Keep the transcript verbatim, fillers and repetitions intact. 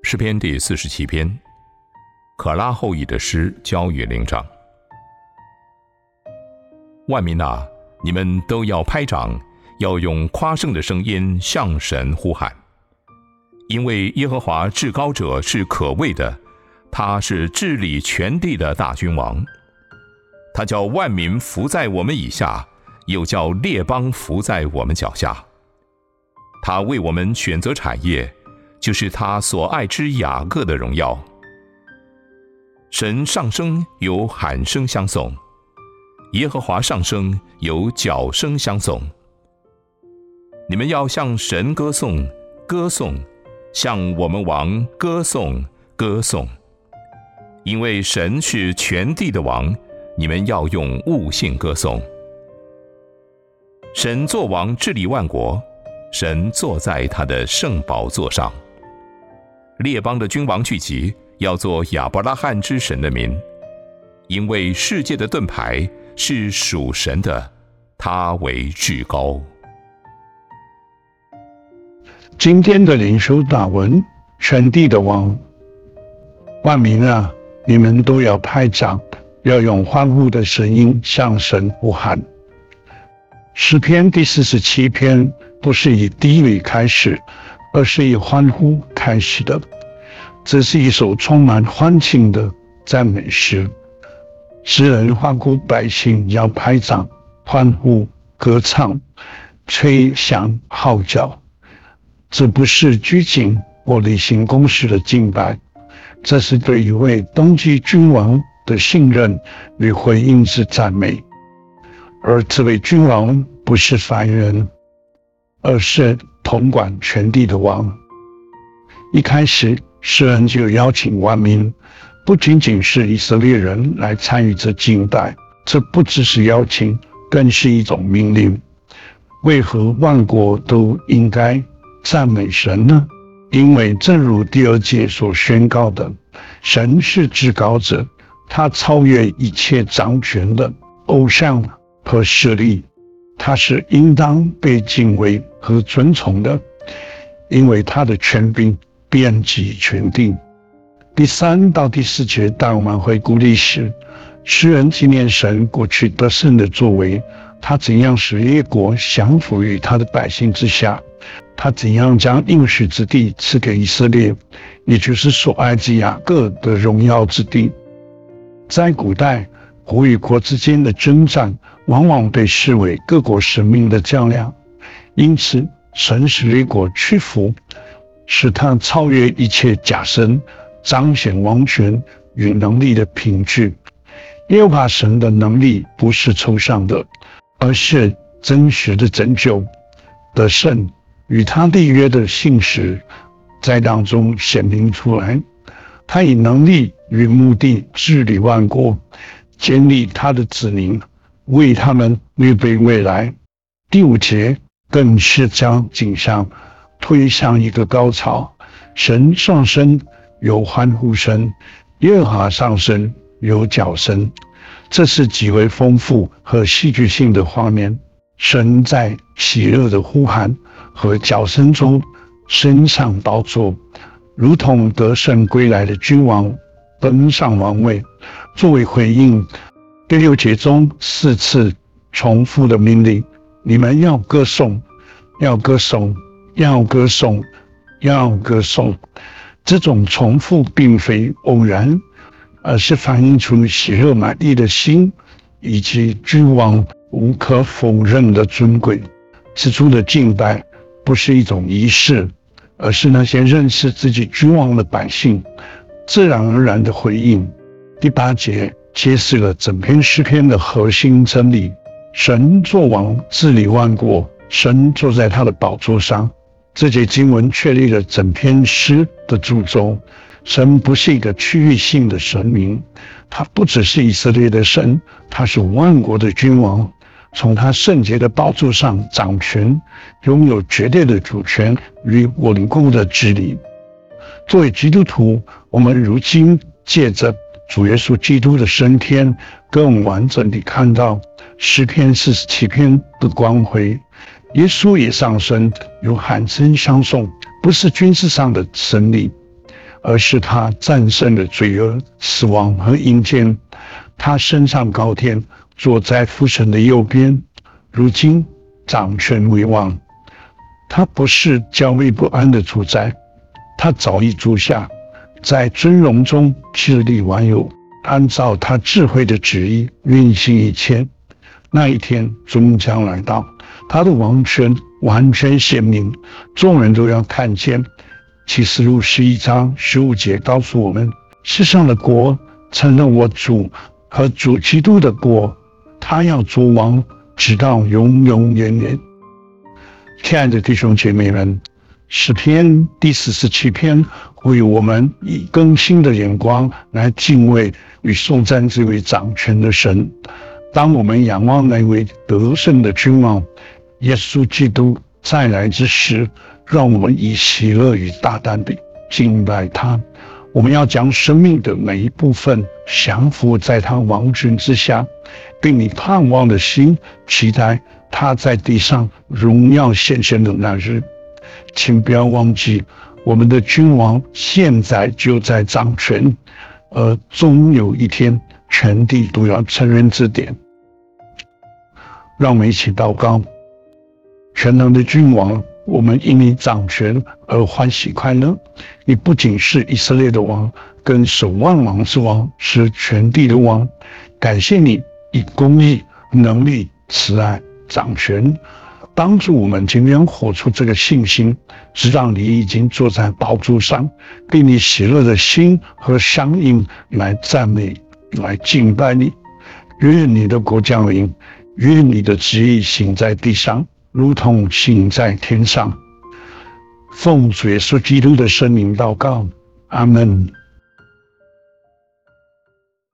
诗篇第四十七篇，可拉后裔的诗交与灵长。万民啊，你们都要拍掌，要用夸胜的声音向神呼喊。因为耶和华至高者是可畏的，他是治理全地的大君王。他叫万民伏在我们以下，又叫列邦伏在我们脚下。他为我们选择产业，就是他所爱之雅各的荣耀。神上升有喊声相送，耶和华上升有角声相送。你们要向神歌颂，歌颂，向我们王歌颂，歌颂。因为神是全地的王，你们要用悟性歌颂。神作王治理万国，神坐在他的圣宝座上。列邦的君王聚集，要做亚伯拉罕之神的民。因为世界的盾牌是属神的，他为至高。 今天的灵修大文，全地的王，万民啊，你们都要拍掌，要用欢呼的声音向神呼喊。诗篇第四十七篇不是以低语开始，而是以欢呼开始的。这是一首充满欢庆的赞美诗，诗人欢呼百姓要拍掌、欢呼、歌唱、吹响号角。这不是拘谨或例行公事的敬拜，这是对一位登基君王的信任与回应之赞美。而这位君王不是凡人，而是统管全地的王。一开始，诗人就邀请万民，不仅仅是以色列人来参与这敬拜，这不只是邀请，更是一种命令。为何万国都应该赞美神呢？因为正如第二节所宣告的，神是至高者，他超越一切掌权的偶像和势力，他是应当被敬畏和尊崇的，因为他的权柄遍及全地。第三到第四节，当我们回顾历史，诗人纪念神过去得胜的作为，他怎样使列国降服于他的百姓之下，他怎样将应许之地赐给以色列，也就是所爱之雅各的荣耀之地。在古代，国与国之间的征战往往被视为各国生命的较量，因此神使列国屈服，使他超越一切假神，彰显王权与能力的凭据。耶和华神的能力不是抽象的，而是真实的拯救、得胜与他立约的信实在当中显明出来。他以能力与目的治理万国，建立他的子民，为他们预备未来。第五节更是将景象推向一个高潮，神上升有欢呼声，耶和华上升有角声。这是极为丰富和戏剧性的画面。神在喜乐的呼喊和角声中升上宝座，如同得胜归来的君王登上王位。作为回应，第六节中四次重复的命令：你们要歌颂，要歌颂，要歌颂，要歌颂。这种重复并非偶然，而是反映出喜乐满溢的心，以及君王无可否认的尊贵。此处的敬拜不是一种仪式，而是那些认识自己君王的百姓自然而然的回应。第八节揭示了整篇诗篇的核心真理：神作王治理万国，神坐在他的宝座上。这节经文确立了整篇诗的主轴。神不是一个区域性的神明，他不只是以色列的神，他是万国的君王，从他圣洁的宝座上掌权，拥有绝对的主权与稳固的治理。作为基督徒，我们如今借着主耶稣基督的升天，更完整地看到诗篇四十七篇的光辉。耶稣也上升，有喊声相送，不是军事上的胜利， 而是他战胜了罪恶、死亡和阴间。他升上高天，坐在父神的右边，如今掌权为王。他不是焦虑不安的主宰，他早已住下，在尊荣中治理万有，按照他智慧的旨意运行一切。那一天终将来到，他的王权完全显明，众人都要看见。启示录十一章十五节告诉我们，世上的国承认我主和主基督的国，他要做王，直到永永远远。亲爱的弟兄姐妹们，诗篇第四十七篇为我们以更新的眼光来敬畏与颂赞这位掌权的神。当我们仰望那位得胜的君王耶稣基督再来之时，让我们以喜乐与大胆地敬拜他。我们要将生命的每一部分降服在他王权之下，并以盼望的心期待他在地上荣耀显现的那日。请不要忘记，我们的君王现在就在掌权，而终有一天全地都要承认这点。让我们一起祷告。全能的君王，我们因你掌权而欢喜快乐。你不仅是以色列的王，更是万王之王，是全地的王。感谢你以公义、能力、慈爱掌权，帮助我们今天活出这个信心，知道你已经坐在宝座上，并你喜乐的心和相应来赞美、来敬拜你。愿你的国降临，愿你的旨意行在地上，如同行在天上。奉主耶稣基督的圣名祷告，阿们。